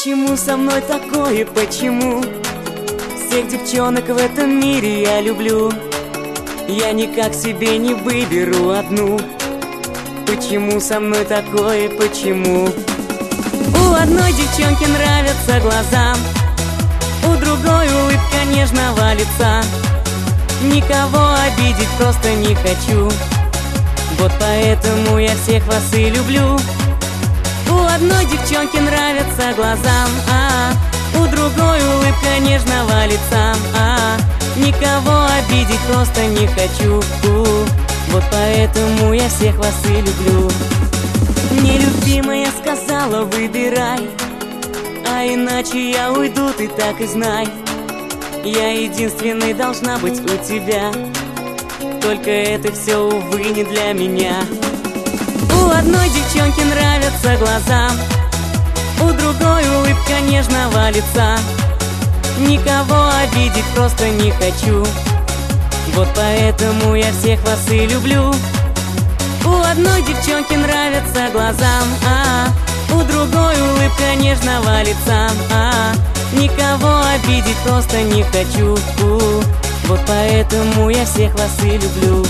Почему со мной такое, почему? Всех девчонок в этом мире я люблю. Я никак себе не выберу одну. Почему со мной такое, почему? У одной девчонки нравятся глаза, у другой улыбка нежного лица. Никого обидеть просто не хочу. Вот поэтому я всех вас и люблю. У одной девчонки нравятся глаза, у другой улыбка нежного лица. Никого обидеть просто не хочу. Вот поэтому я всех вас и люблю. Мне любимая сказала: выбирай, а иначе я уйду, ты так и знай. Я единственной должна быть у тебя, только это все, увы, не для меня. У одной девчонки нравятся глаза, у другой улыбка нежного лица. Никого обидеть просто не хочу. Вот поэтому я всех вас и люблю. У одной девчонки нравятся глаза, у другой улыбка нежного лица. Никого обидеть просто не хочу. Вот поэтому я всех вас и люблю.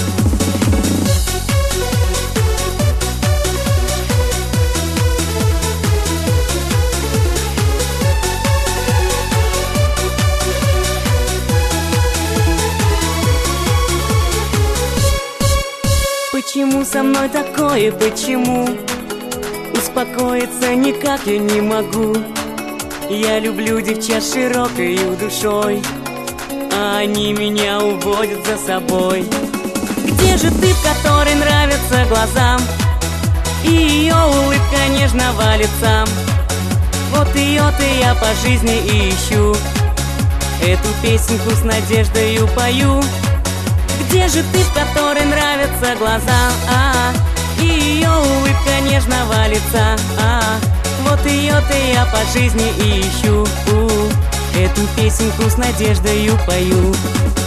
Почему со мной такое, почему? Успокоиться никак я не могу. Я люблю девчат широкой душой, а они меня уводят за собой. Где же ты, в которой нравятся глаза и ее улыбка нежного лица? Вот ее-то я по жизни и ищу, эту песенку с надеждою пою. Где же ты, в которой нравятся глаза и ее улыбка нежного лица? Вот ее-то я по жизни и ищу, эту песенку с надеждою пою.